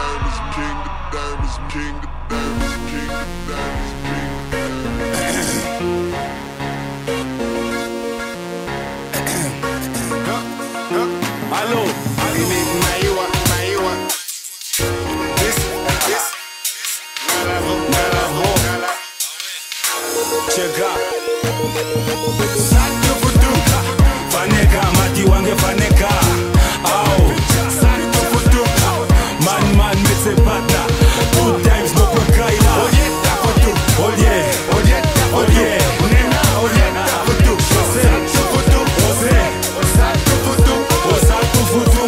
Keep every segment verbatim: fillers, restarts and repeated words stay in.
diamonds, king of diamonds, king of diamonds, king of diamonds, king of diamonds. Hello, Naiwa, Naiwa. This, this, Nalavo, Nalavo. Check out. Santo Futu, Faneka, Mati Wange Faneka. Ow, Santo Futu, man, man, Metse Pata. Two times no Kokaila. Oh yeah, Futu, oh yeah, oh yeah, oh yeah. Nena, oh yeah, Futu, Santo Futu, Jose, Santo Futu, Santo Futu.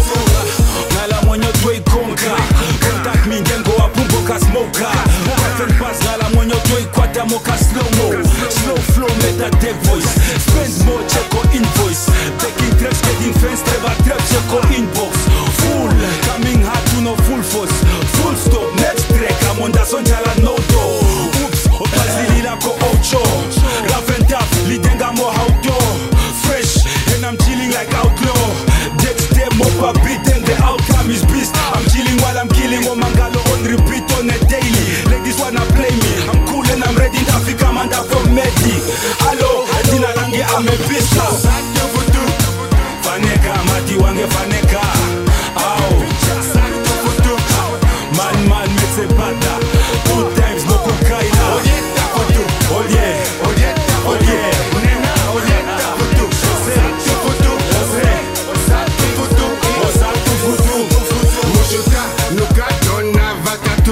Nala mwenye dwe konka, contact me ngengo apumbo ka smoker. Pattern pass nala mwenye dwe kwata moka slow mo. Slow flow meta deck voice. Spend more check or invoice. Taking trips getting fence treva trap check or inbox. Full coming hard to no full force. Full stop next track I'm on the sonjala no do. Oops opazili lako ocho. Rough and tough lidenga mo how to. Fresh and I'm chilling like outlaw. Dex them up a beat and the outcome is beast. I'm chilling while I'm killing on Mangalo on repeat on a daily. Ladies wanna play me. I'm cool and I'm ready to Africa man that from Medi. Hello, Adina Lange I'm a beast now. Santo Futu, Faneka, Mati Wange Faneka. Ow, Santo Futu, man man Metse Pata. Two times no Kokaila. Oh yeah, Futu, oh yeah, oh yeah, oh yeah. Nena, oh yeah, Futu, Santo Futu, Jose, Santo Futu, Santo Futu. Mushuka, nuka dona vakatu.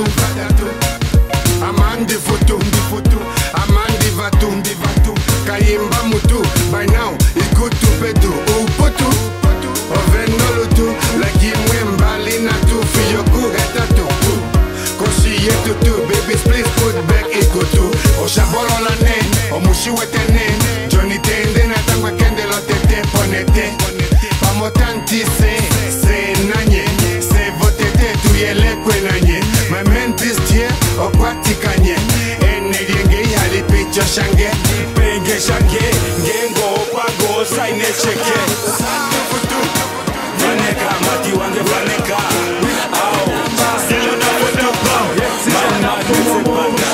Amandi futu, futu. Amandi vatu, vatu. Kayimba mutu. By now, ikutu petu. Uputu, ovenolutu. Lagi mwembali na tu. Fiyoku retatu. Koshi yetu tu. Babies please put back ikutu. Oshabolo la ne. Omushi wetene. Johnny tende na tangwa kendelo tete ponete. Pamotanti se. Se nanye. Se votete tuyele kwenanye. My mentis tie. Okwati kanye. Ene rienge yali picho shange. Penge shange, ngengo opago saine cheke. Santo Futu, Faneka, Mati Wange Faneka. Ow, Santo Futu, man man Metse Pata.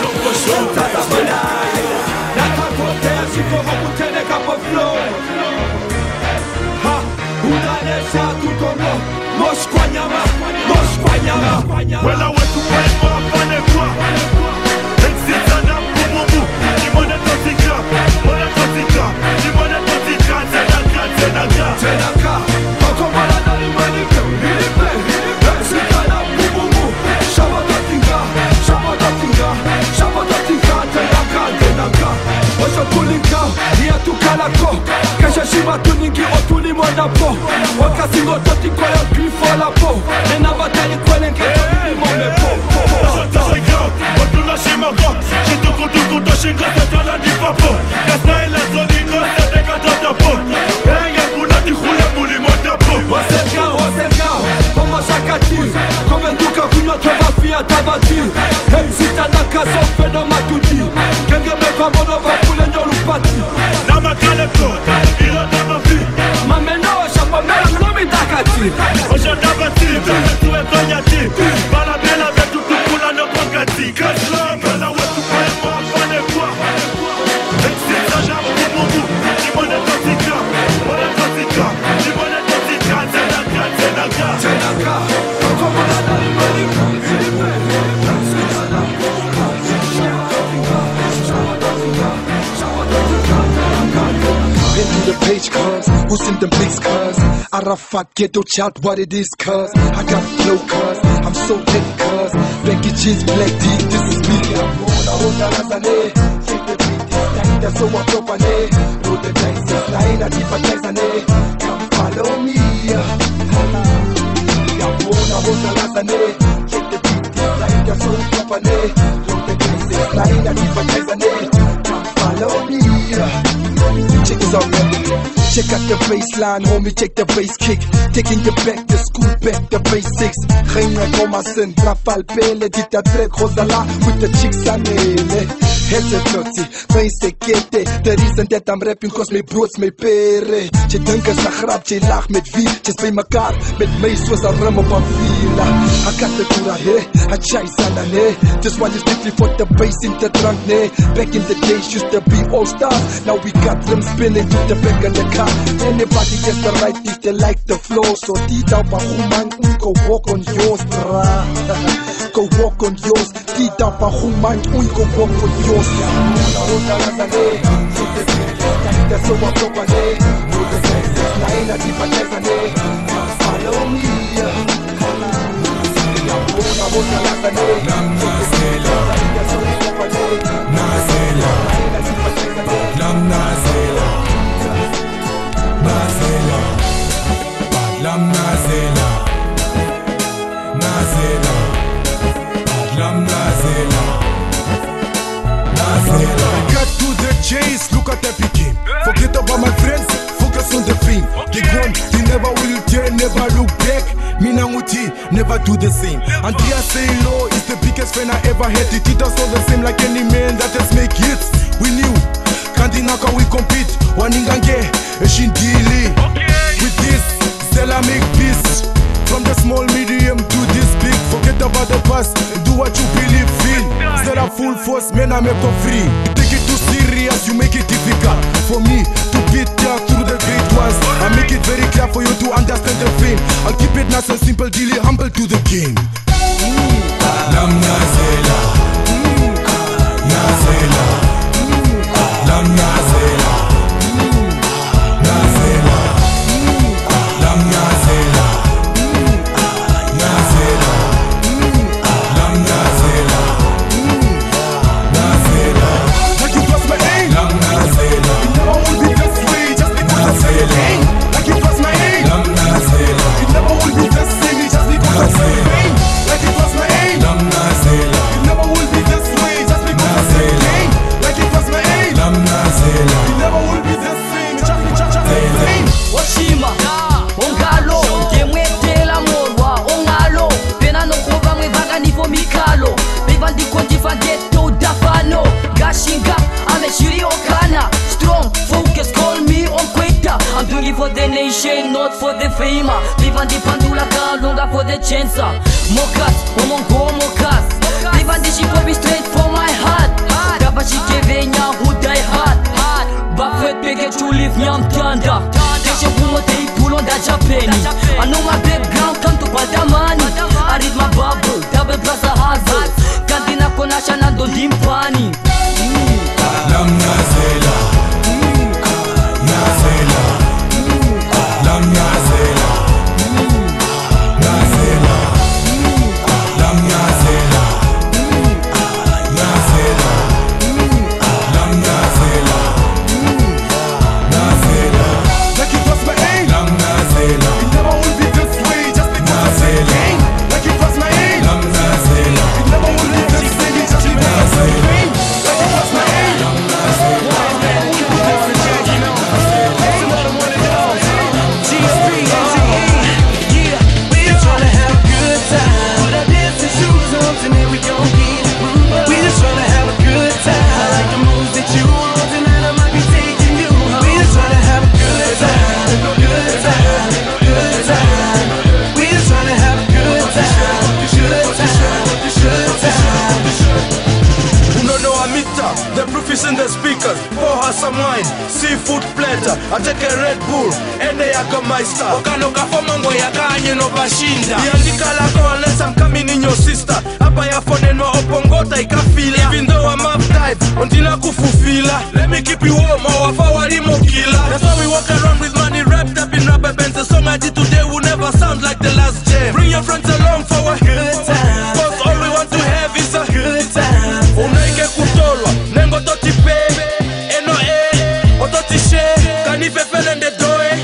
Nakapotea sikomo kuteneka po flow. Ha, unanesha tukomo. Mosh kwa nyama, mosh kwa nyama. Wela wetu wetu afane kwa Exitana kumumu Nimone totika, mone totika Nimone totika, tenaka, tenaka Tenaka, koko mala na imanike Nilipe, exitana kumumu Shama totika, shama totika Shama totika, tenaka, tenaka Osho kulika, niya tukalako Kesha shima tuningi otuli monapo Wakasingo totiko ya grifo la po Nena batali kwele nketo ili mome po Waselga, waselga, koma shakati Komenduka kunywa trova fia tabati Hey, zita naka sofe no matuti Kenge mekwa mono vapule nyolupati Nama kaleko, ilo nama vi Mameno shapa mera mlomi takati Osha tabati, tuwe konyati Bala bela vetu tukula no kongati Kaslam, wela wetu wetu afane kwa Exitana kumumu Nimone totika, mone totika Nimone totika, tenaka, tenaka Tenaka, koko mala na imanike Nilipe, exitana kumumu Shama totika, shama totika Shama totika, tenaka, tenaka Been through the page cuz, who's in the mix cuz Arafat ghetto chat what it is cuz I got flow cuz, I'm so lit cuz Becky G's black D, this is me I'm Mona Honda Lazane Take the beat, it's like that's so I'm properly Roll the dice, it's like a different Lazane Come follow me I'm Mona Honda Lazane Take the beat, it's like that's so I'm properly Roll the dice, it's like a different Lazane Come follow me Check this out, man. Check out the baseline, homie, check the bass kick. Taking you back to school, back the basics. Reina Gomasen, Rafal Pele, Dita Trek, Rosala, with the chicks and hesitancy, fijn sekete. The reason that I'm rapping cause my brood's my pere. Je dink is 'n grap, jy lag met wie? Jy's by mekaar met my soos 'n rim op 'n vila. I got the cura here, I chase on the ne. This one is strictly for the bass in the trunk ne. Back in the days used to be all stars. Now we got them spinning to the back of the car. Anybody gets the right if they like the flow. So Tita Bahuman, go walk on yours, brah. Go walk on yours. Tita Bahuman, go walk on yours. That's so I'm top of it. Naina tipateza ne. Follow me. Bona bona la ne. Namnazela. Nazela. Lam nazela. Nazela. Lam nazela. Nazela. Lam nazela. Nazela. Cut to the chase, look at the picking. Forget about my friends, focus on the thing. Get one, you never will turn, never look back. Minanguti, never do the same. Andrea say low is the biggest fan I ever had. It did us all the same like any man that has make hits. We knew, Kandinaka we compete. Waningange, Eshindili. With this, Stella make peace. From the small, medium to this big. Forget about the past, do what you believe in. Stella full force, man I make for free. Take it too serious, you make it difficult for me to beat down through the great ones. I make it very clear for you to understand the fame. I'll keep it nice and simple, dealing humble to the king. Lam nazela. Nazela. Lam nazela. Nazela. Lam nazela. Nazela. Lam nazela. Nazela. Like you was my aim. Lam nazela. It never will be this way just because I say it ain't. Like it was my aim. Lam nazela. It never will be this way just because I say it ain't. Like it was my aim. Lam nazela. It never will be this way just because I say it ain't. Like it was my aim. Lam nazela. It never will be this way just because I say it ain't. Washima, ongalo, ndemwetela morwa, ongalo, pena no kuba mwevaga nifo mikalo, bevandi konti fandeto dafano, gashinga, ame shiri okana, strong, focus, call me on queta, I'm doing it for the nation, not for the fame, bevandi pandula kalonga for the chance, mokas, omongo mokas, bevandi shipobi straight from my heart, daba shikevenya who die hard, Buffett big to live nyam tanda. Deshe bumo te pull on that Japani. I know my background come to Padamani. I read my bubble, double plus a hustle. Kantina konasha nando dimpani. Lam nazela. Nazela. Lam nazela. Nazela. Lam nazela. Nazela. Lam nazela. Nazela. Like it was my aim. Lam nazela. It never will be this way just because I say it ain't. Like it was my aim. Lam nazela. It never will be this way just because I say it ain't. Like it was my aim. Lam nazela. The proof is in the speakers. Pour her some wine, seafood platter. I take a Red Bull, ende yaka meister. Wakanoka for mango yaka anye no bashinda. Yandika lako unless I'm coming in your sister. Hapa ya phone no opongota ikafila. Even though I'm half type, until kufufila. Let me keep you warm, our forward killer. That's why we walk around with money wrapped up in rubber bands. The song I did today will never sound like the last jam. Bring your friends along for a good time. Cause all we want to have is a good time. Unaike kutolwa, nengo toti pe. Eno e, ototi she. Kanife fele nde doe.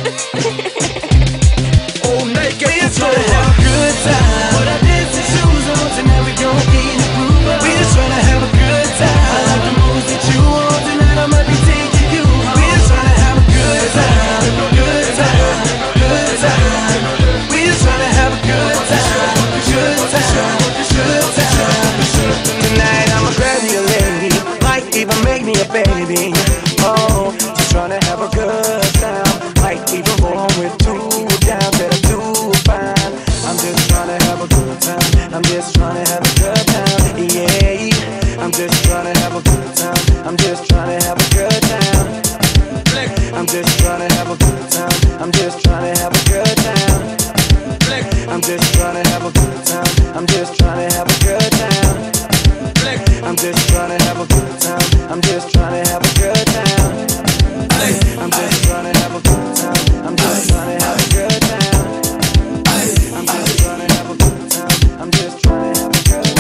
Unaike kutolwa. Good time. Put our dancing shoes on, tonight we gon' get it groovin'. We just tryna have a good time. I like the moves that you want, tonight I might be taking you home. We just tryna have a good time, good time, good time. We just tryna have a good time, good time, good time. Tonight I'ma grab you, lady, like it just trying to have a good time. I'm just trying to have a good time. I'm just trying to have a good time. I'm just trying to have a good time. I'm just trying to have a good time. I'm just trying to have a good time. I'm just trying to have a good time. I'm just trying to have a good time.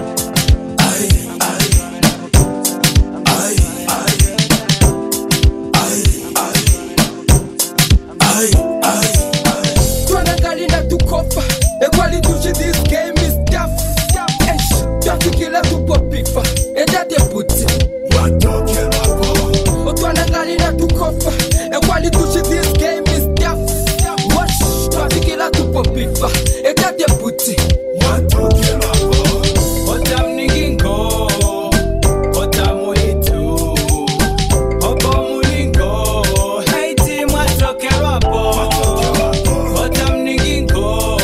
This game is tough. Tough to kill a super pifa. And that they put it. What talking about? But when I got in a to cover. And while you do this game is tough. What? Tough to kill a super pifa. And that they put it. What talking about? What I'm nigga go. What I'm way too. What I'm mulingo. Hey team, what talking about? What I'm nigga go.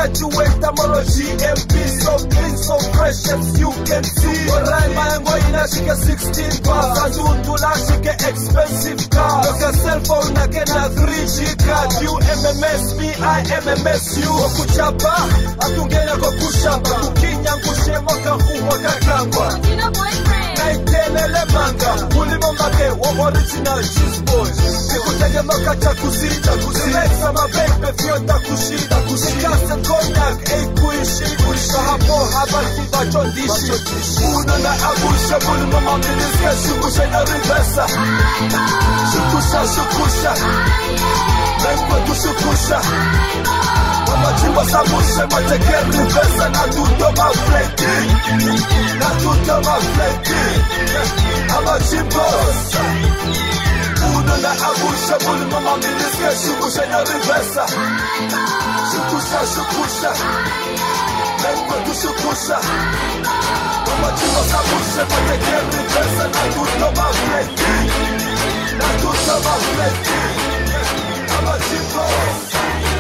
graduate, I'm all a G M P. So clean, so fresh as you can see. Alright, my boy, now she get sixteen bars. I do do that, she get expensive cars. Look at cell phone, I can have three G card. You M M S me, I M M S you. Kuchapa, atungenya kwa kushapa. Kukinya kushema kahuwa kakamba. Naitelele manga, mulimo make, wa original cheese boy. Sikutege makacha kusita, kusilexa mabebe, fiota kushida. Kushikasa konyak, ei kuishi. Kuisha hapo, habati batondishi. Uno na abusha, mulimo mamiliske, shukusha na rivesa. Shukusha, shukusha. Mekwa kushukusha. Mama chimba sabusha, matekeri rivesa. Na tuto mafleki. Na tuto mafleki. Ama chimbos. Uno na abusha, mulimo mamiliske, shukusha na rivesa. Shukusha, shukusha. Mekwa kushukusha. Mama chimba sabusha, matekeri rivesa. Na tuto mafleki. Na tuto mafleki. Ama chimbos.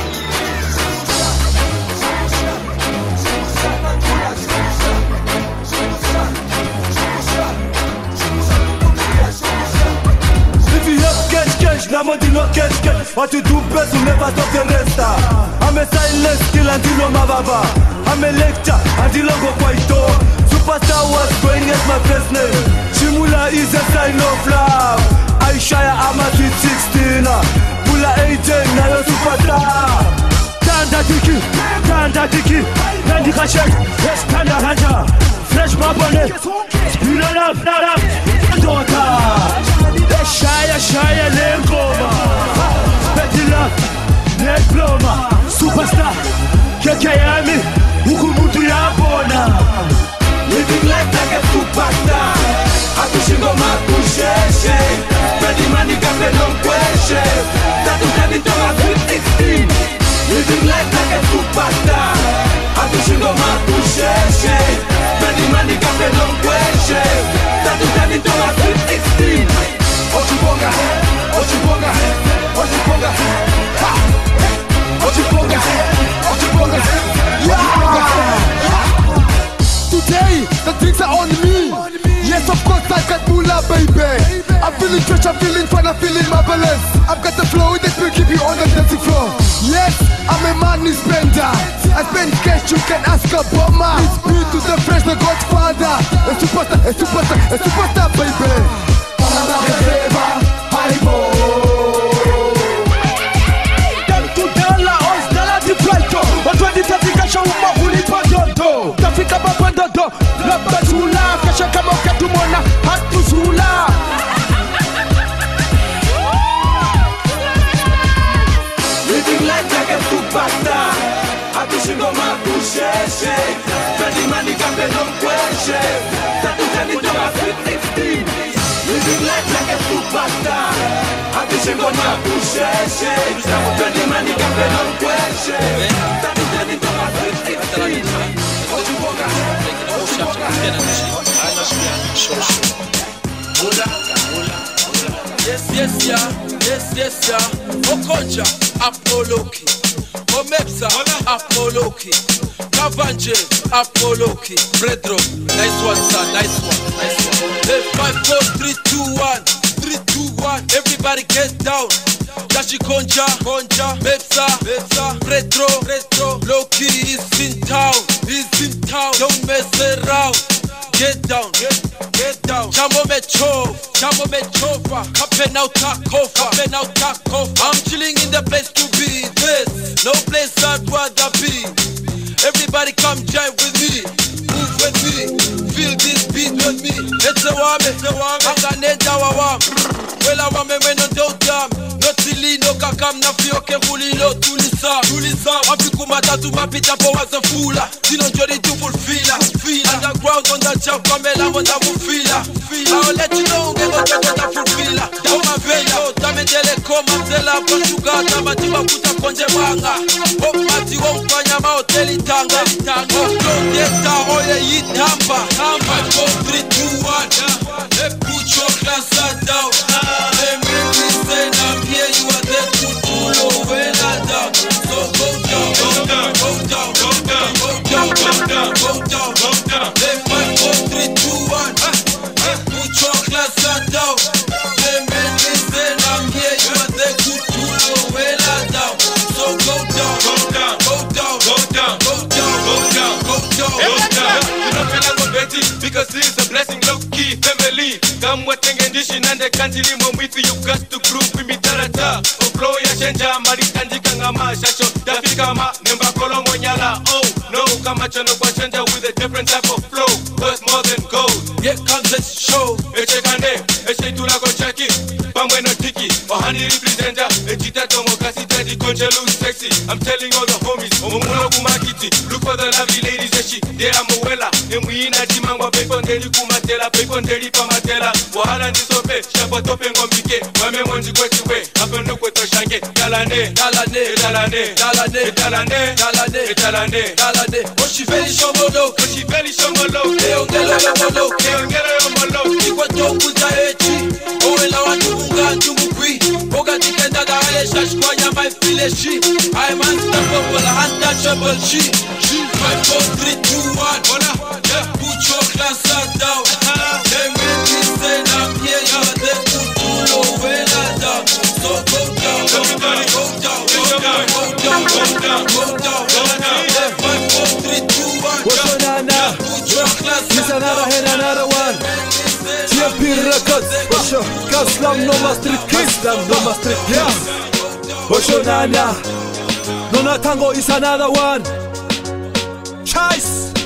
If you have cash, cash, na money no cash, cash. What you do best will never stop the rest. I'm a silent skill until no mavava. I'm a lecture until I go kwaito. Superstar was going as my first name. Shimula is a sign of love. Aishaya, I'm a sweet sixteen. Pula eighteen, now you're superstar. Tanda tiki, tanda tiki. Nandi kashek, yes, tanda hanja. Fresh mabone, spira love, love, daughter. Shaya, shaya, lengoma. Petty love, neck bloma. Superstar, keke yami, huku mutu ya bona. Living life like a superstar. Akushingo makusheshe. Petty money kape non kweshe. Tatu tani toa sweet sixteen. Living life like a superstar. Akushingo makusheshe. Petty money kape non kweshe. Tatu tani toa sweet sixteen. Ochiponga, Ochiponga, Ochiponga, ha! Ochiponga, Ochiponga, yeah! Today, the drinks are on me. Yes, of course, I got moolah, baby. I'm feeling fresh, I'm feeling fun, I'm feeling marvelous. I've got the flow that will keep you on the dancing floor. Yes, I'm a money spender. I spend cash, you can ask a bomber. It's me to the fresh, the Godfather. A superstar, a superstar, a superstar, baby. Tafika mapandodo, labda zula, kesha kama ukatumona, hatu zula. Living life like a superstar, akushingo makusheshe. Spending money kambe no kweshe, tatu tani toa sweet sixteen. Living life like a superstar, akushingo makusheshe. Spending money kambe no kweshe, tatu tani toa sweet sixteen. Yes, yes, yeah, yes, yes, yeah. Okonja, Apoloki. Omepsa, Apoloki. Kavanje, Apoloki. Bredro, nice one, son, nice one, nice one. Hey, five, four, three, two, one, three, two, one. Everybody get down. Dashi Konja, Konja, Mepsa, Mepsa, Retro, Retro, Loki is in town, is in town, don't mess around. Get down, get, get down. Jambo me chov, jambo me chova. Kapen out takofa, kapen out takofa. I'm chilling in the place to be. This, no place I'd rather be. Everybody come jive with me, move with me, feel this beat with me. It's a wame, it's a wame. I'm gonna need our wame. Well, I want me when I don't damn. No silly, no kakam, na fioke huli, no tulisa, tulisa. Apiku matatu, mapita po was a fooler. Dino jodi to fulfilla, feel underground on the job, Pamela, on the fulfilla. I'll let you know, get a get a fulfilla. Dama vela, dame telecom, Zela, Portugal, Dama Tiba Puta Konje Wanga. Oh, Mati won't find your mouth, tell it tanga. Oh, no, data, all the eat tamba. Five, four, three, two, one. Let put your glass down. Let me listen, I'm here, you are there to do low when I down. So go down, go down, go down, go Because this is a blessing, low key family. Come with condition and the country with you got to group with me tarata. Flow ya chenja maritandika ngama shasho dafika ma nemba kolongo nyala. Oh no, kama chono kwa chenja with a different type of flow. Worth more than gold. Here comes the show. Eche kande, eche tula go check it. Pamweno tiki, ohani representer. Ejita tomo kasi tadi konjelu sexy. I'm telling all the homies, omulo kumakiti. Look for the lovely ladies and she, they are muwela. Emuina jimangwa pekondeli kumatela, pekondeli pamatela. Wahala ndisope, shapo tope ngombike. Wame monji kwetu we, apendo kweto shange. Dalane, dalane, dalane, dalane, dalane, dalane, dalane, dalane. Oshiveli shomolo, oshiveli shomolo. Eongelo yomolo, eongelo yomolo. Ikwa toku za echi, owela watu munga njumukwi. Boga tikenda gaele shashkwa nyama ifile shi. I'm unstoppable, untouchable she. She five, four, three, two, one. Put your class down. They make me stand up here, yeah, they put you low down. So go down, go down, go down, go down, go down, go down, go down, go down. They five, four, three, two, one. Put your class down. Here's another hit, another one. T F P Records, Osho, Kaslam, Noma Street Kids, Noma Street Kids. Osho Nana, Nona Tango is another one. Chase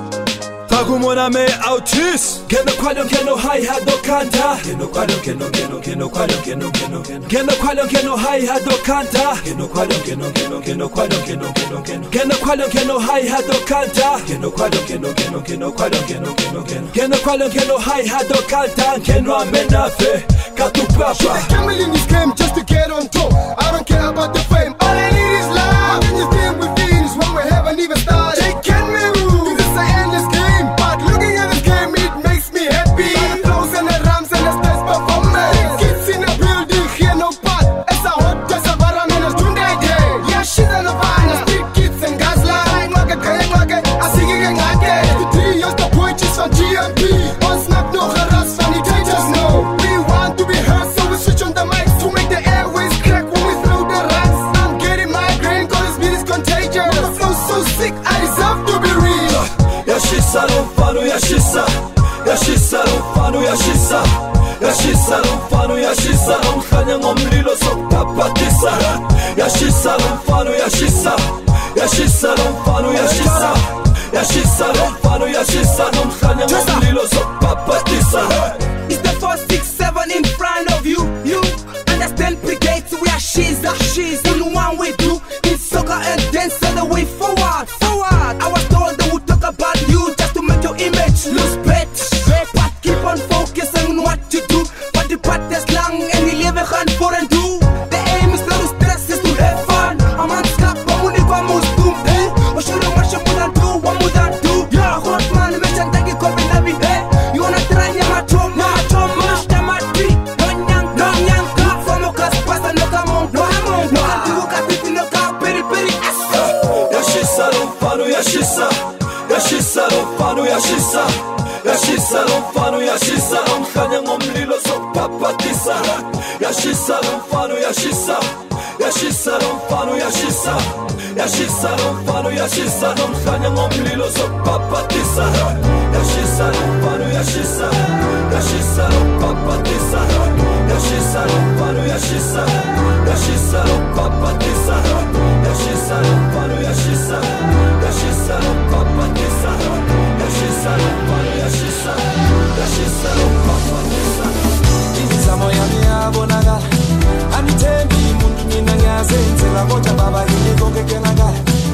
Tagumona me autis. Geno kwalo geno hi-hat do kanta. Geno kwalo geno geno geno kwalo geno geno geno. Geno kwalo geno hi-hat do kanta. Geno kwalo geno geno geno kwalo geno geno geno. Geno kwalo geno hi-hat do kanta. Geno kwalo geno geno geno kwalo geno geno geno. Geno kwalo geno hi-hat do kanta. Geno amenafe katu papa. Can't in this game just to get on top. I don't care about the fame. All I need is love. When you think we finish when we haven't even started. They can't move. This is an endless game. But looking at this game, it makes me happy. The flows and the rams and the stage performance. Kids in the building, here no part. It's a hot just a baram and a tunde day. Yeah, shit on the van. Street kids and gazla. I ain't like a kaya like a. I sing it like a. The three years the poetry from G M P. On snap no harass, funny just know. We want to be heard, so we switch on the mics to make the airways crack when we throw the rats. I'm getting migraine, cause this beat is contagious. The flow's so sick, I deserve to be real. Yashisa lomfano yashisa. Yashisa lomfano yashisa. Yashisa lomfano yashisa. Omkhanya ngomlilo sokupapatisa. Yashisa lomfano yashisa. Yashisa lomfano yashisa. Yashisa lomfano yashisa. Omkhanya ngomlilo sokupapatisa. It's the four, six, seven in front of you. You understand brigades, we are shiza, shiza. In one we do, in soccer and dance all the way forward, forward. I was told they would talk about you just to make your image lose bet. But keep on focusing on what you do. But the part is long and you leave a hand for and do. The aim is not to stress, is to have fun. I'm on scap, I'm only going to do. What should I watch you wanna do? What would I do? Yeah, hot man, mention that you come in every day. You wanna try your macho, macho, mash the matri. Don't yank, don't yank, clap from a class, pass and look among, no among. No, I do got it in the car, peri peri, assa. Yashisa lomfano yashisa. Yashisa lomfano yashisa. Yashisa lomfano yashisa. Omkhanya ngomlilo sokupapatisa. Yashisa lomfano yashisa. Yashisa lomfano yashisa. Yashisa lomfano yashisa. Omkhanya ngomlilo sokupapatisa. Yashisa lomfano yashisa. Yashisa lomupapatisa. Yashisa lomfano yashisa. Yashisa lomupapatisa. Yashisa lomfano yashisa. Yashisa lomupapatisa. Yashisa lomfano yashisa. Yashisa lomupapatisa. Izamo yami yabonakala. Angithembi umuntu mina ngiyazenzela kodwa baba yini konke kenakala.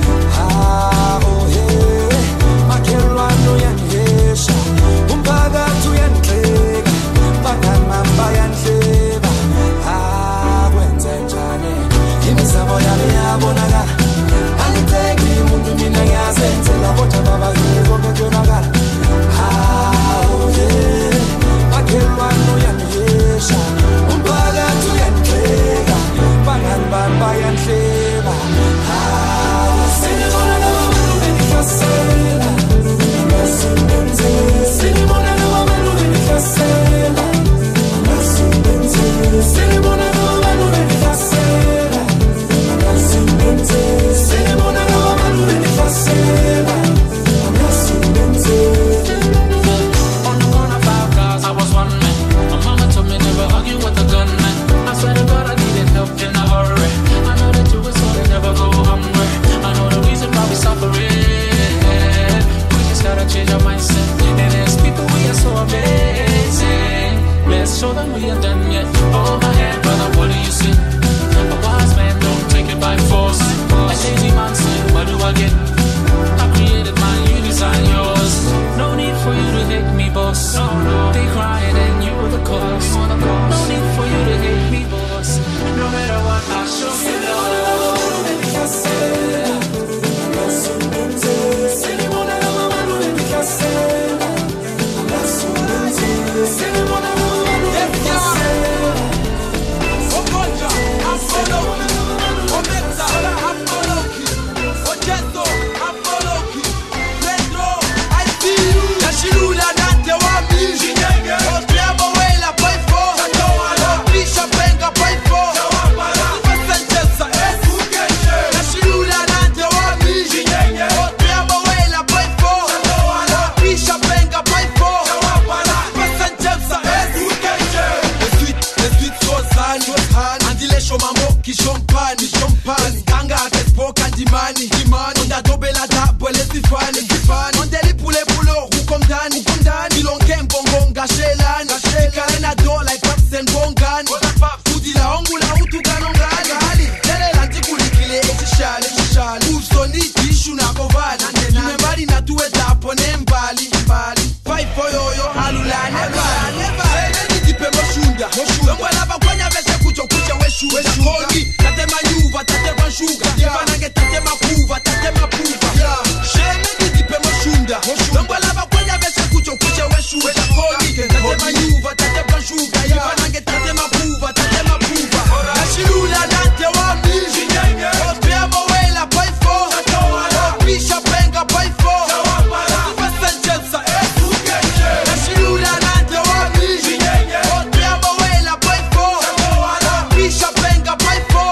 Ah oh yeah. Makhelwane uyangihesha. Umphakathi uyangihleka. Bangamamba yanhleba. Ah kwenze njani? Imizamo yami yabonakala. again. I created my design yours. No need for you to hate me, boss. They crying and you're the cause. No need for you to hate me, boss. No matter what, I'll show you love. Champagne, champagne, kanga kespo kandimani, dimani, on a dobé la table, les tifani, tifani, on délit pour les boulots, ou comme Dan, ou comme Dan, ils l'ont qu'un bonbon, gâché l'âne, gâché l'âne, à dos, like Paps and Bongan, Foudi la ongula, ou tout canon, gali, telle est l'anticouli, qu'il est étichal, étichal, ou soni, tishu, na kovad, me mari na tu et ta ponem, bali, bali, fight for yo, yo, halula, never, never, hey, ni dipe moshunda, moshunda, wala bakwanya vese kucho, kucho, weshu, weshu, tate manyuva, tate bashuga, tifanange tate mapuva, tate mapuva. Sheme didipe moshunda, nongwa lava kwenya vese kucho kuche weshu wesha koni. Tate manyuva, tate bashuga, tifanange tate mapuva, tate mapuva. Nashilula nante wami, opea mowela paifo, opisha penga paifo, Pasenjemsa esu kenje. Nashilula nante wami, opea mowela paifo, opisha penga paifo.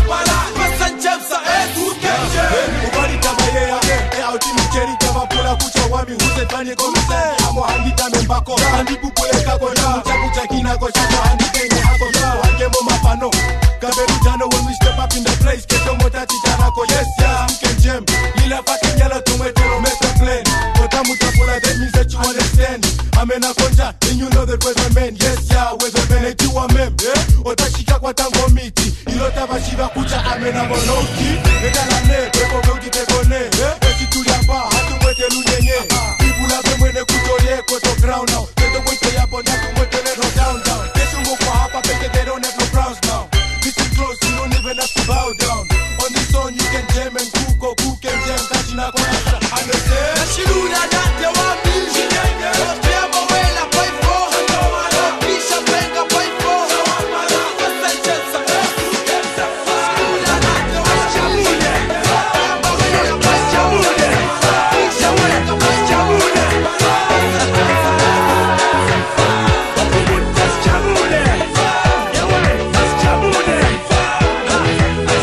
Fanye komise amo handita membako handi bupule kako na chaku chakina ko chaku handi kenye hako so hange mo mapano kaberu jano when we step up in the place keto mota tijana ko yes yeah you can jam lila fucking yellow to me tell me to play kota mutapula that means that you understand amena konja then you know that was a man yes yeah with a man you a mem yeah otashika kwa tango miti ilota bashiba kucha amena monoki edala ne beko gogi tekone eh esitulia pa hatu mwete lunyenye mwene kutole koto ground now. They don't wait for ya but not to wait till it down down. They should go for half a packet, they don't have no crowns now. Listen close, you don't even have to bow down. On this song you can jam and cook or cook and jam. Kachina kona understand? Nashiluna nate wami, opea mowela paifo, opisha penga paifo, Pasenjemsa esu kenza. Nashiluna nate wami, opea mowela paifo, opisha penga paifo.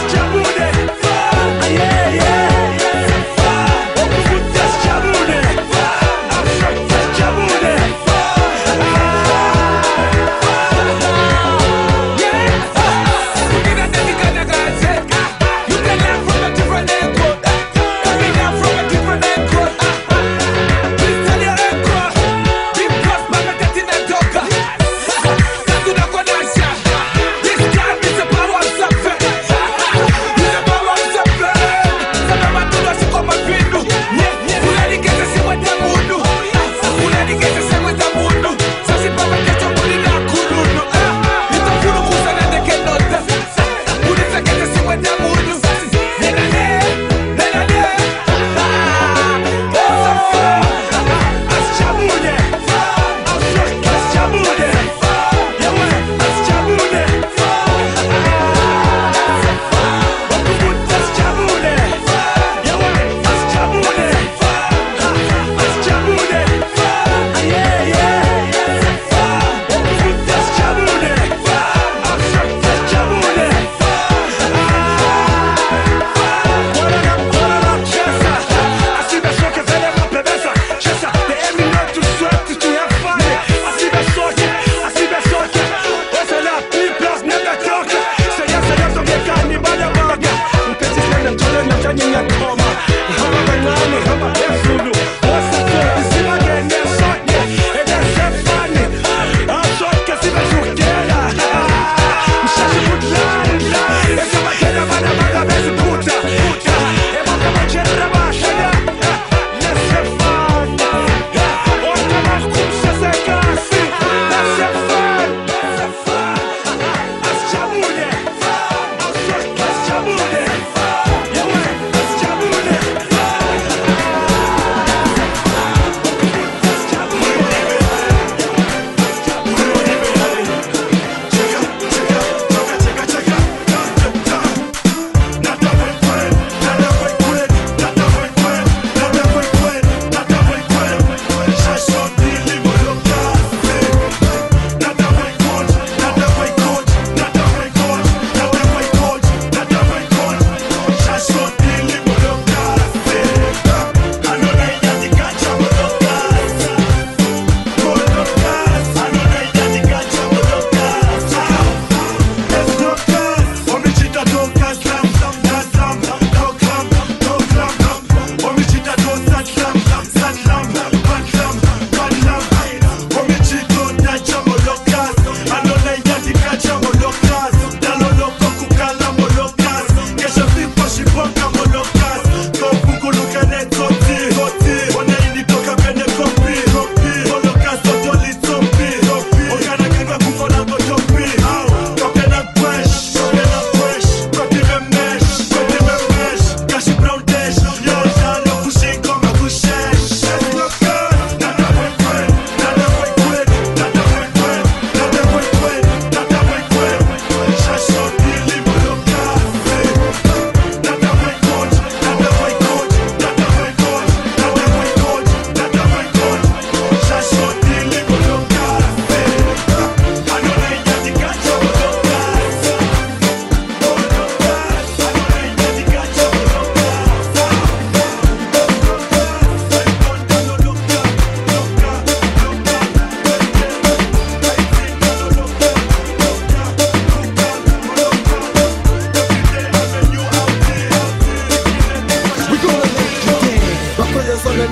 Yeah, yeah.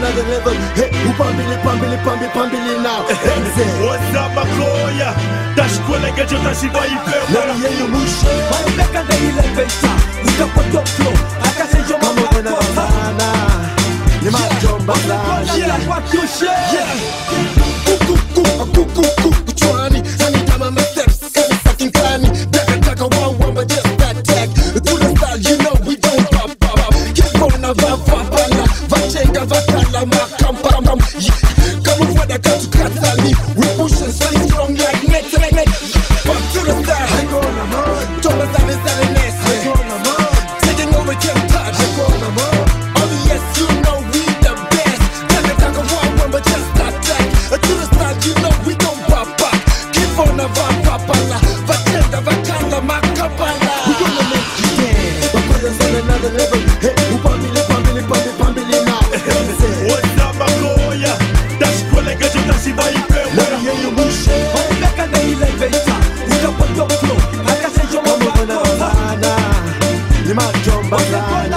another level. Hey, upambili, pambili, pambili, pambili now. What's up, Makoya? Dash kwele gejo tashi wa ipe. Let me hear you mushe. Maimeka na elevator, ukapoto flow. Akasejo mama kwa ni majomba sana. Yeah, what you share? Yeah. Kuku, kuku, kuku, kuku, chwani. Sani kama my steps, kani fucking kani. Daka, daka, wow, wow, but just that tag. To the style, you know we don't pop, pop, pop. Keep on a va, va, bala. Vachenga, vakala, makam, pam, pam. Come on, what I got to cut me. We push and stay strong like neck, neck, neck. Back to the style. Hang on, I'm on. Thomas, I'm in style, next. Hang on, I'm on. Taking over, can't touch. Hang on, I'm on. Only yes, you know we the best. Daka, daka, wow, wow, but just that tag. To the style, you know we don't pop, pop. Keep on a va, va, bala. Vachenga, vakala, makam, pala. We gonna make you dance. But put us on another level. Hey, who pambili, pambili, pambili, pambili now. What's up, Makoya? Dash kwele gejo tashi wa ipe. Let me hear you mushe. Maimeka na elevator, ukapoto flow. Akasejo mama kwa ni majomba sana.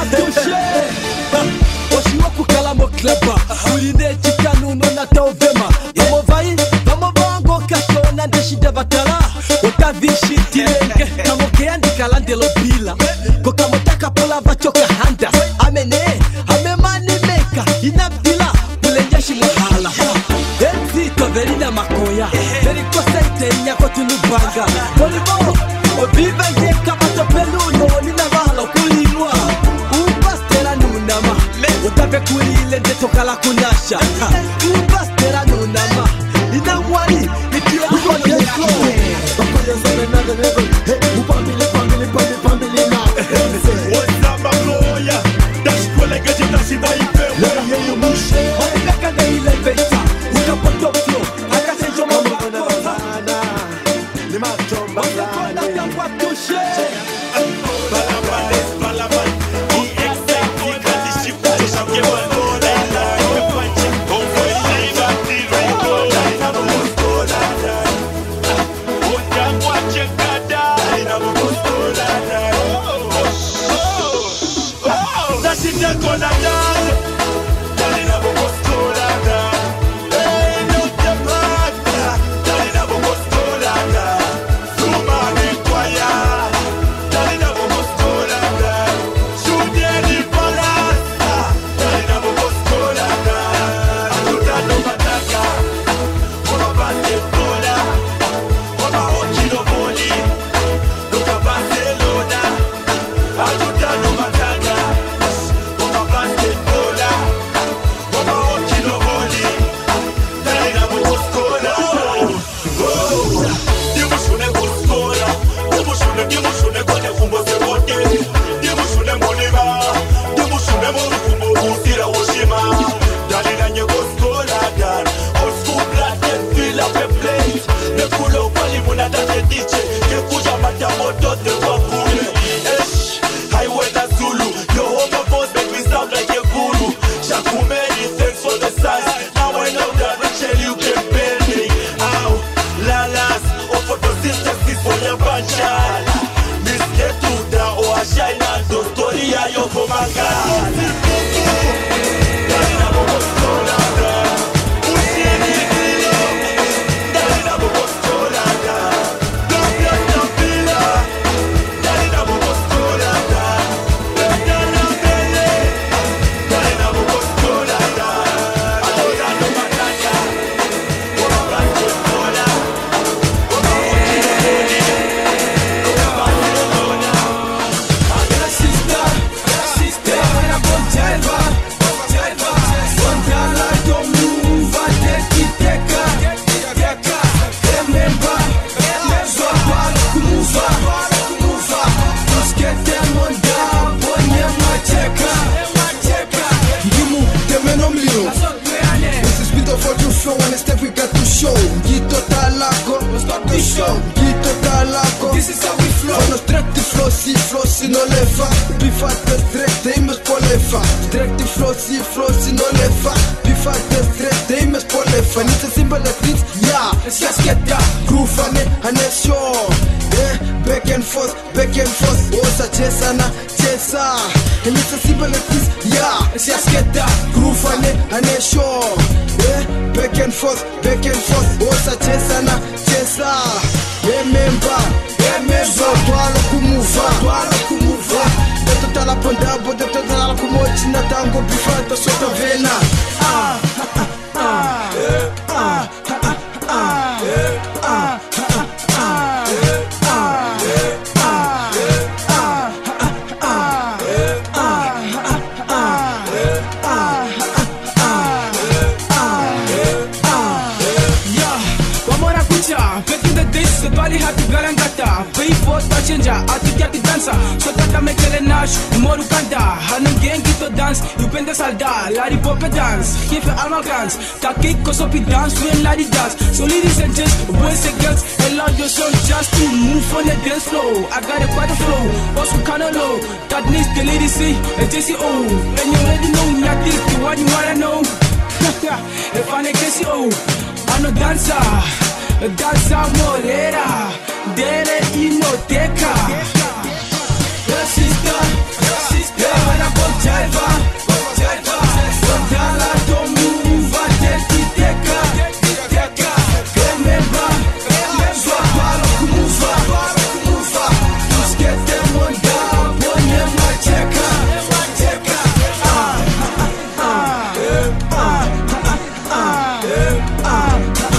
Oshiwa kukalamo kleba uline chikanuno na taovema Yamovai, yamovango kashona ndeshide batala Otavishitenge, kamokea ndikalandelo bila Kokamotaka pola vachoka handa Amene, amemani meka, inabdila Pulenja shilihala Enzi toverina makoya Veriko seite nyako tunubanga Volimo, obive yeka matopeluno Nina vala kulilwa Upastera nunama Utave kulile ndetoka la kunasha Upastera nunama Ina mwani, ikiwa kwa the flow Bakoya's on another level. Hey, upambili, pambili, pambili, pambili now. What's up, Makoya? Dash kwele gejo tashi wa ipe. Let me hear you mushe. Maimeka na elevator, ukapoto flow Akasejo mama kwa ni majomba sana. What you share? Balabanes, balaban. E X I T kandi shifu chosha mkewa. Chesa, and it's a simple like this, yeah. Let's just get that groove. ane ane show yeah back and forth back and forth osa chesa na chesa remember remember twala kumuva twala kumuva totala pondabo totala kumochi na tango bifata sota vena ah ah ah ah ah Chenja, atukia kidansa Sotata mekele nash, umoru kanda Hanu gengi to dance, upende salda Lari pope dance, kefe alma gans Kaki kosopi dance, when lari dance So ladies and gents, boys and girls Allow yourself just to move on the dance floor I got a quite a flow, also kinda low That needs the ladies say, and J C O And you already know, me I think the one you wanna know If I make J C O, I'm a dancer A dancer morera Dere inoteca The sister The sister Wana bojaiva Bojaiva Sotala tomuva Tetiteka Tetiteka Remember Remember Paro kumuva Paro kumuva Tuskete monda Ponye macheka Macheka Ah Ah Ah Ah Ah Ah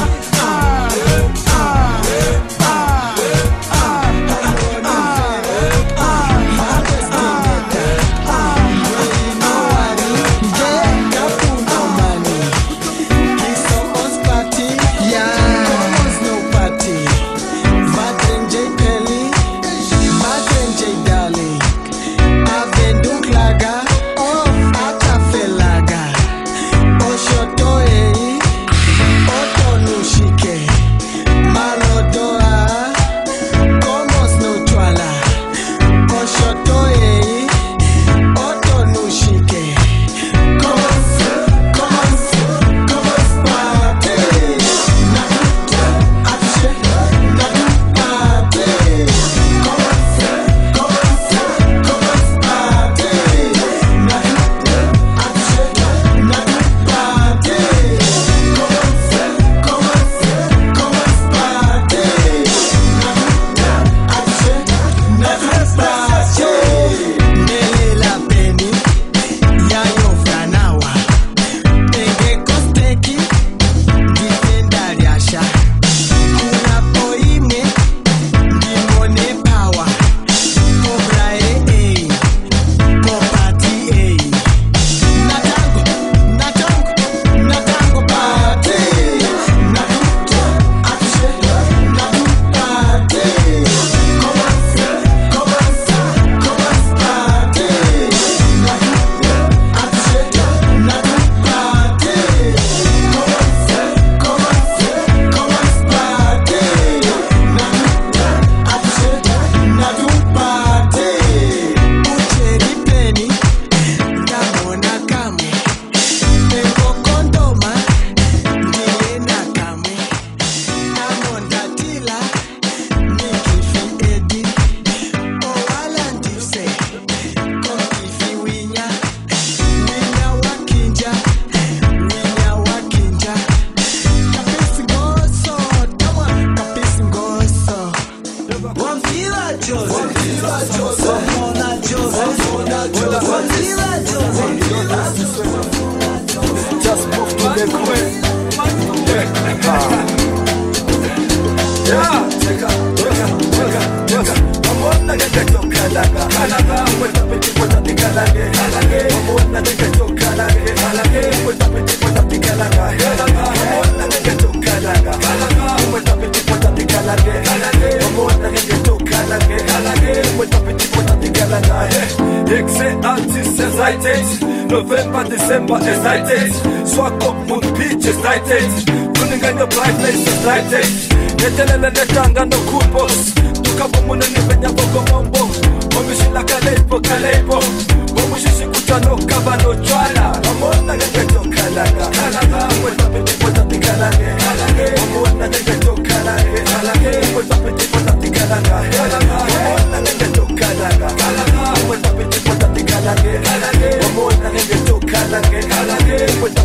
November, December, excited. Swag up, moon beach, excited. Running on your bright place, excited. Netelele netanga no cool boss. Tukabumuna ni venya boko mombo. Omishila kaleipo, kaleipo. Omishishi kutano kabano chwala. Omona ngeto kalaga. Kalaga, mweta piti mweta tikalage. Kalage, omona ngeto kalage. Kalage, mweta piti mweta tikalage. Kalaga, omona ngeto kalaga. Kalaga, mweta piti mweta tikalage. Kalage, omona ngeto kalage. Kalage, mweta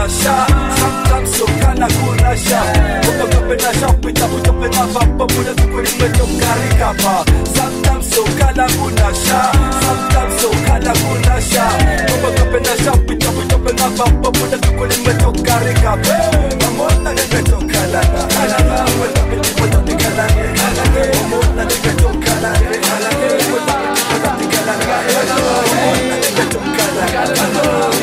sha. Sometimes so kana kuna sha. Uko kapena sha pita puto pena vapa muda tukuri meto karikapa. Sometimes so kana kuna sha. Sometimes so kana kuna sha. Uko kapena sha pita puto pena vapa muda tukuri meto karikapa. Mamona ne meto kalana. Kalana wala piti puto tikalane. Kalane mamona ne meto kalane. Kalane wala piti puto tikalane. Mamona ne meto kalane.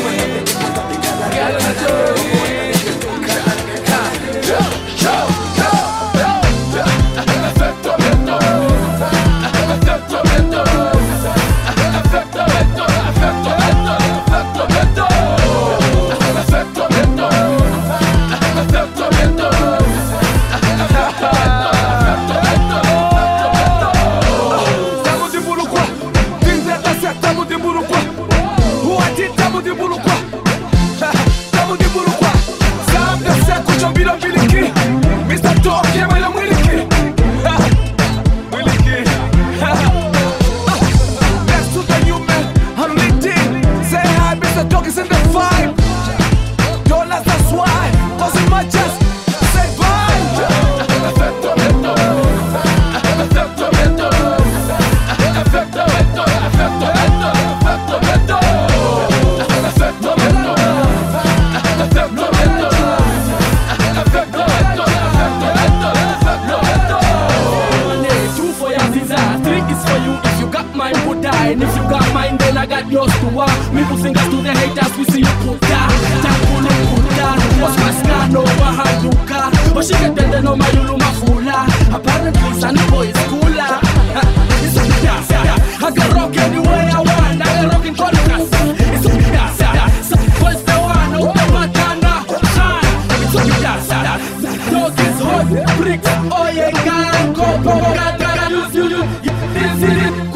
And if you got mine, then I got yours to walk. People fingers to the haters, we see you put that. Takulu puta, what's my scan over Haduka? But she get the no mayulu mafula. Apparently, Sunny boy is cooler. It's a dance, I can rock anywhere I want. I can rock in contrast. It's a dance, so what's the one? No, the matana. It's a dance, dog is hot, bricks, oh yeah, can't go, go, go, you, you, you, this is it.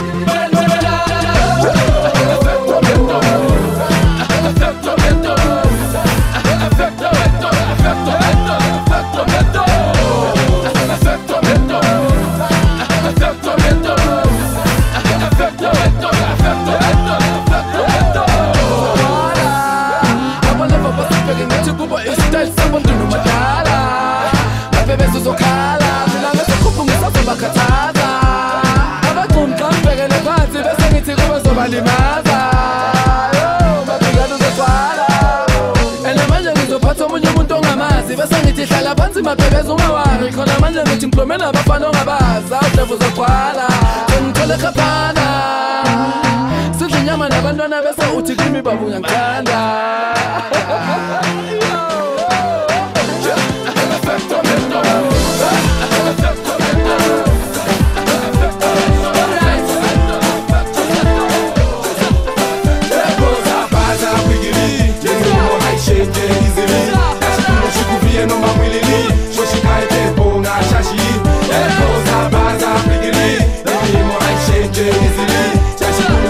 Mapebeza umawari khona manje ngithi ngihlomela abafana ongabaza udlevu zokwala ngithole khaphana sidla inyama nabantwana bese uthi kimi babu ngiyangithanda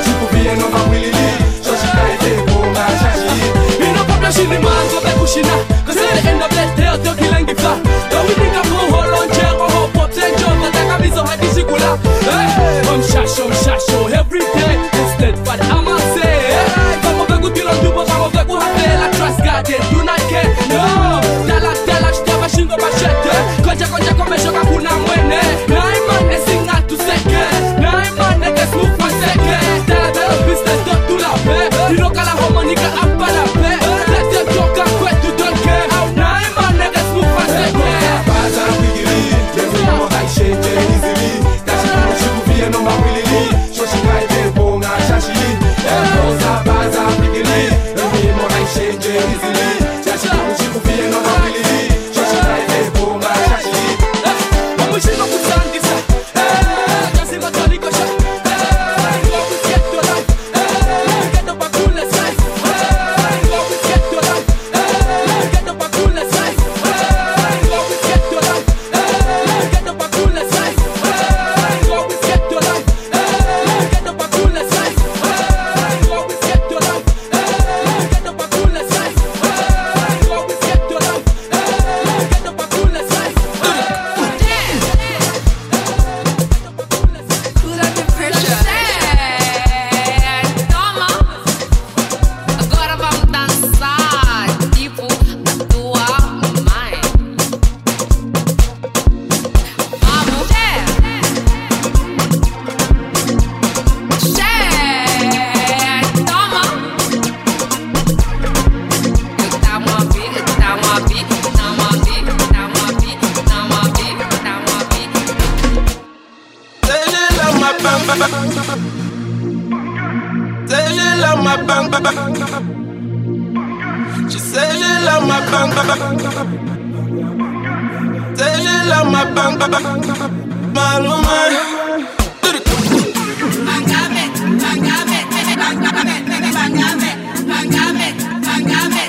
Shina ma bang bang. She said she love my bang bang. Say she love my bang bang. My woman. Bangame, bangame, bangame, bangame, bangame, bangame,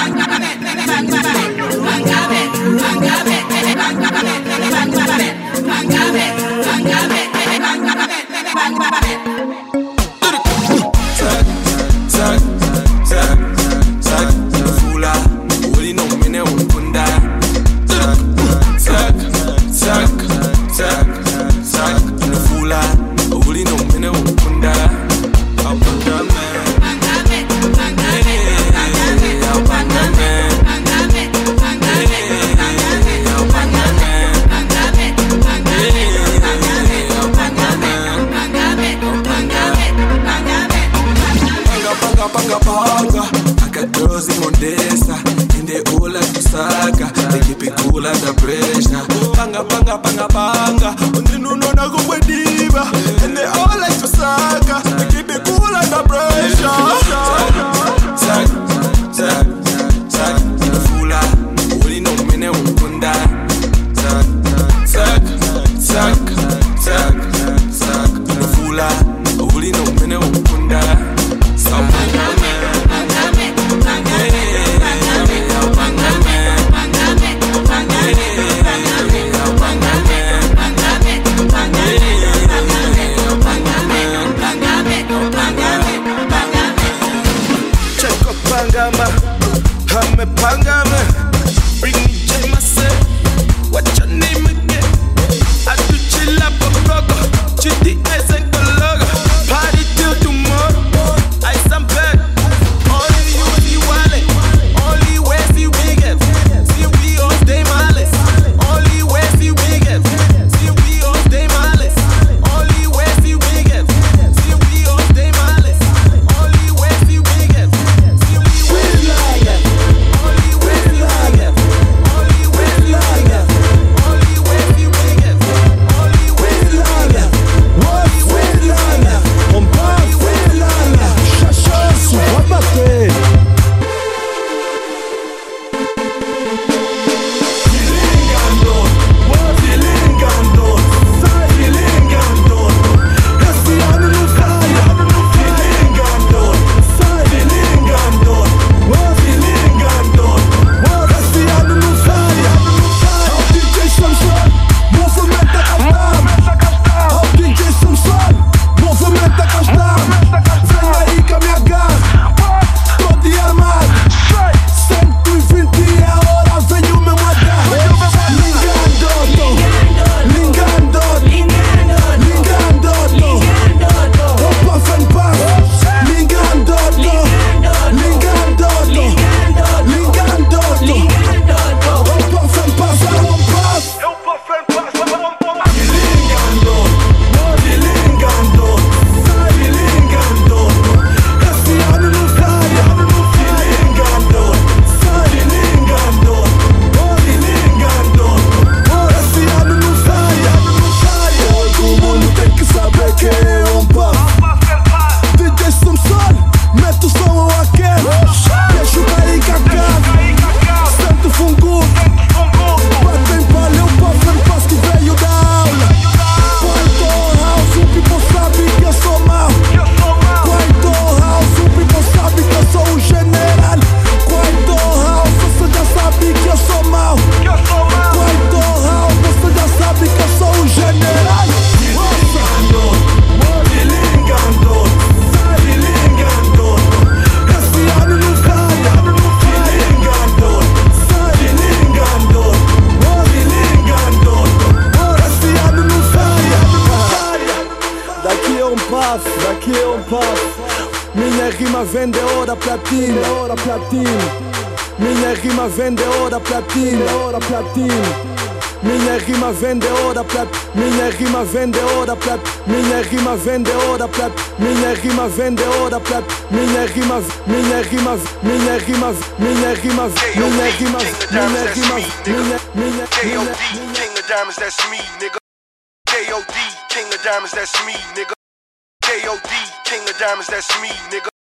Minha rima vende ouro platino, ouro platino. Minha rima vende ouro platino, ouro platino. Minha rima vende ouro plat, minha rima vende ouro plat, minha rima vende ouro plat, minha rima vende ouro plat, minha rima, minha rima, minha rima, minha rima, minha rima, minha rima, minha, minha, K O D, King of Diamonds, that's me, nigga. K O D, King of Diamonds, that's me, nigga. K O D, King of Diamonds, that's me, nigga.